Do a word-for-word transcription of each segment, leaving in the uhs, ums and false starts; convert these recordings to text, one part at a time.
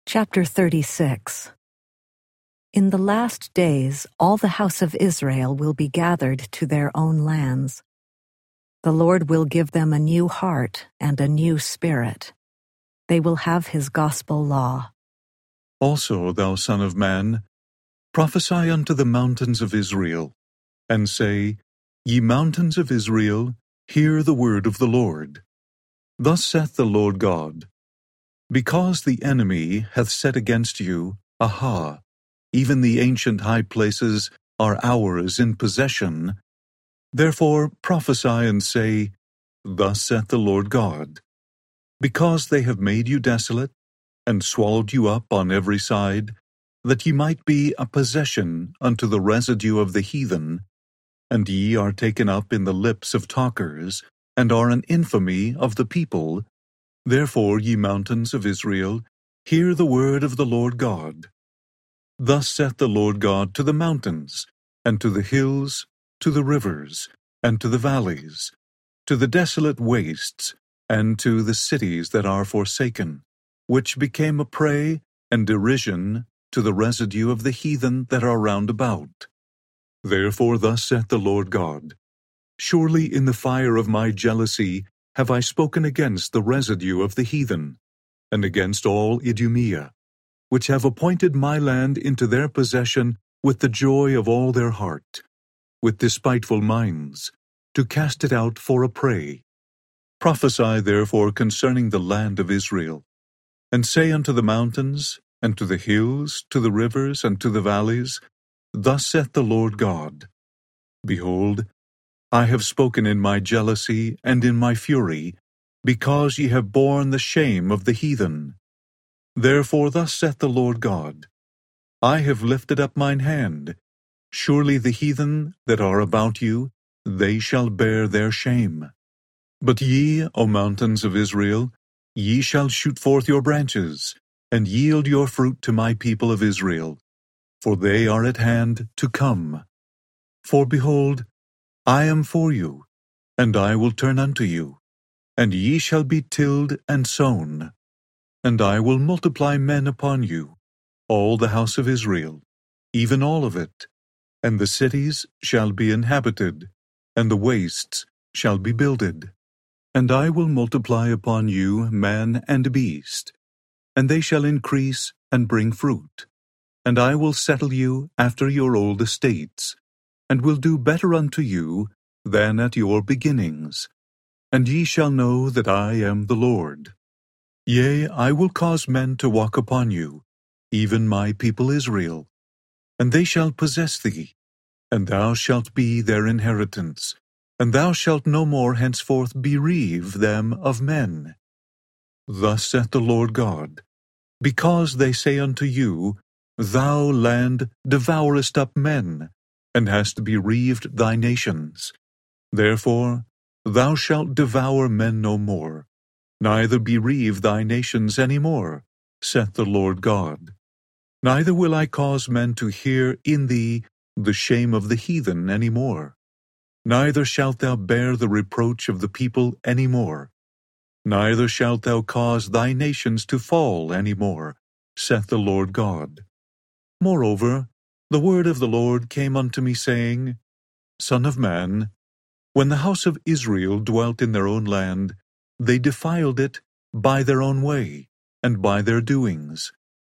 Chapter thirty-six. In the last days all the house of Israel will be gathered to their own lands. The Lord will give them a new heart and a new spirit. They will have his gospel law. Also, thou son of man, prophesy unto the mountains of Israel, and say, Ye mountains of Israel, hear the word of the Lord. Thus saith the Lord God, Because the enemy hath said against you, Aha, even the ancient high places are ours in possession, therefore prophesy and say, Thus saith the Lord God, Because they have made you desolate, and swallowed you up on every side, that ye might be a possession unto the residue of the heathen, and ye are taken up in the lips of talkers, and are an infamy of the people, therefore, ye mountains of Israel, hear the word of the Lord God. Thus saith the Lord God to the mountains, and to the hills, to the rivers, and to the valleys, to the desolate wastes, and to the cities that are forsaken, which became a prey and derision to the residue of the heathen that are round about. Therefore thus saith the Lord God, Surely in the fire of my jealousy have I spoken against the residue of the heathen, and against all Idumea, which have appointed my land into their possession with the joy of all their heart, with despiteful minds, to cast it out for a prey. Prophesy therefore concerning the land of Israel, and say unto the mountains, and to the hills, to the rivers, and to the valleys, Thus saith the Lord God, Behold, I have spoken in my jealousy and in my fury, because ye have borne the shame of the heathen. Therefore thus saith the Lord God, I have lifted up mine hand. Surely the heathen that are about you, they shall bear their shame. But ye, O mountains of Israel, ye shall shoot forth your branches, and yield your fruit to my people of Israel, for they are at hand to come. For behold, I am for you, and I will turn unto you, and ye shall be tilled and sown. And I will multiply men upon you, all the house of Israel, even all of it, and the cities shall be inhabited, and the wastes shall be builded. And I will multiply upon you man and beast, and they shall increase and bring fruit. And I will settle you after your old estates, and will do better unto you than at your beginnings. And ye shall know that I am the Lord. Yea, I will cause men to walk upon you, even my people Israel, and they shall possess thee, and thou shalt be their inheritance, and thou shalt no more henceforth bereave them of men. Thus saith the Lord God, Because they say unto you, Thou, land, devourest up men, and hast bereaved thy nations. Therefore thou shalt devour men no more, neither bereave thy nations any more, saith the Lord God. Neither will I cause men to hear in thee the shame of the heathen any more. Neither shalt thou bear the reproach of the people any more. Neither shalt thou cause thy nations to fall any more, saith the Lord God. Moreover, the word of the Lord came unto me, saying, Son of man, when the house of Israel dwelt in their own land, they defiled it by their own way, and by their doings.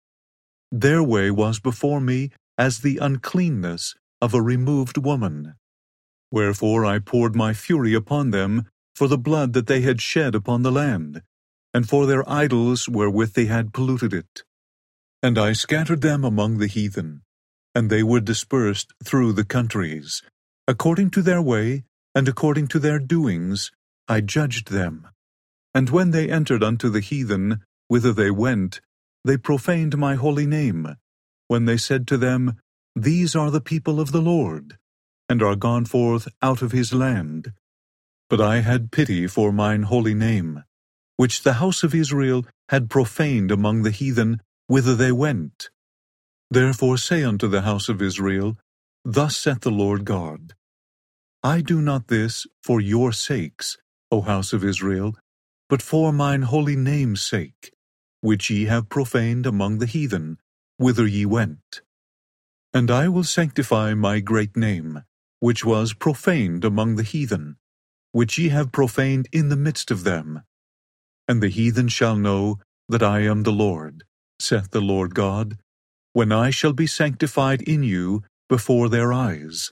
Their way was before me as the uncleanness of a removed woman. Wherefore I poured my fury upon them for the blood that they had shed upon the land, and for their idols wherewith they had polluted it. And I scattered them among the heathen, and they were dispersed through the countries. According to their way, and according to their doings, I judged them. And when they entered unto the heathen, whither they went, they profaned my holy name, when they said to them, These are the people of the Lord, and are gone forth out of his land. But I had pity for mine holy name, which the house of Israel had profaned among the heathen, whither they went. Therefore say unto the house of Israel, Thus saith the Lord God, I do not this for your sakes, O house of Israel, but for mine holy name's sake, which ye have profaned among the heathen, whither ye went. And I will sanctify my great name, which was profaned among the heathen, which ye have profaned in the midst of them. And the heathen shall know that I am the Lord, saith the Lord God, when I shall be sanctified in you before their eyes.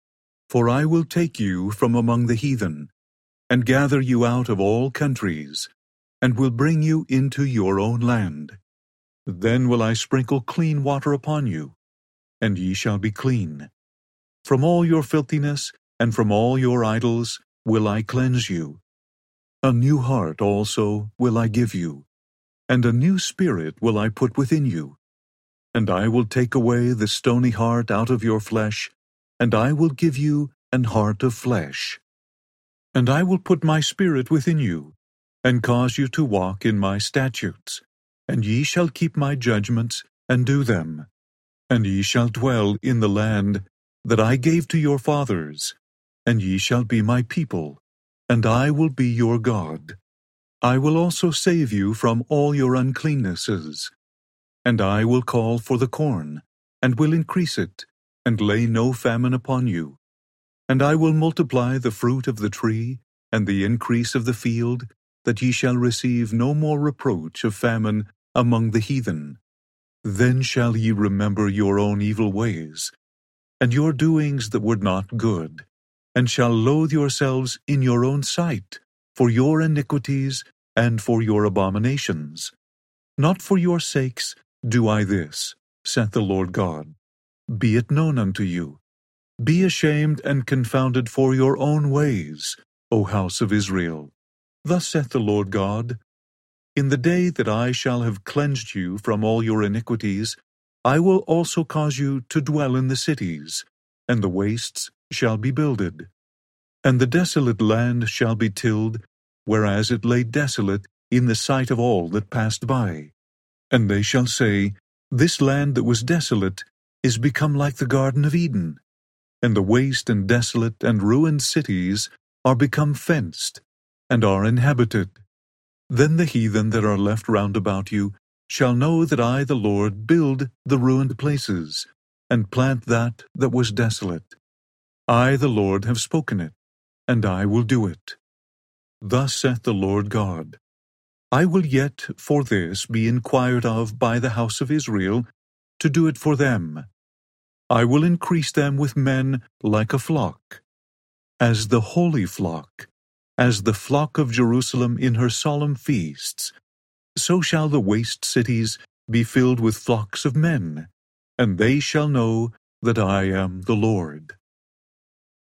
For I will take you from among the heathen, and gather you out of all countries, and will bring you into your own land. Then will I sprinkle clean water upon you, and ye shall be clean. From all your filthiness and from all your idols will I cleanse you. A new heart also will I give you, and a new spirit will I put within you. And I will take away the stony heart out of your flesh, and I will give you an heart of flesh. And I will put my spirit within you, and cause you to walk in my statutes, and ye shall keep my judgments and do them. And ye shall dwell in the land that I gave to your fathers, and ye shall be my people, and I will be your God. I will also save you from all your uncleannesses. And I will call for the corn, and will increase it, and lay no famine upon you. And I will multiply the fruit of the tree, and the increase of the field, that ye shall receive no more reproach of famine among the heathen. Then shall ye remember your own evil ways, and your doings that were not good, and shall loathe yourselves in your own sight, for your iniquities and for your abominations. Not for your sakes do I this, saith the Lord God. Be it known unto you. Be ashamed and confounded for your own ways, O house of Israel. Thus saith the Lord God, in the day that I shall have cleansed you from all your iniquities, I will also cause you to dwell in the cities, and the wastes shall be builded. And the desolate land shall be tilled, whereas it lay desolate in the sight of all that passed by. And they shall say, this land that was desolate is become like the Garden of Eden, and the waste and desolate and ruined cities are become fenced, and are inhabited. Then the heathen that are left round about you shall know that I, the Lord, build the ruined places, and plant that that was desolate. I, the Lord, have spoken it, and I will do it. Thus saith the Lord God, I will yet for this be inquired of by the house of Israel, to do it for them. I will increase them with men like a flock, as the holy flock, as the flock of Jerusalem in her solemn feasts. So shall the waste cities be filled with flocks of men, and they shall know that I am the Lord.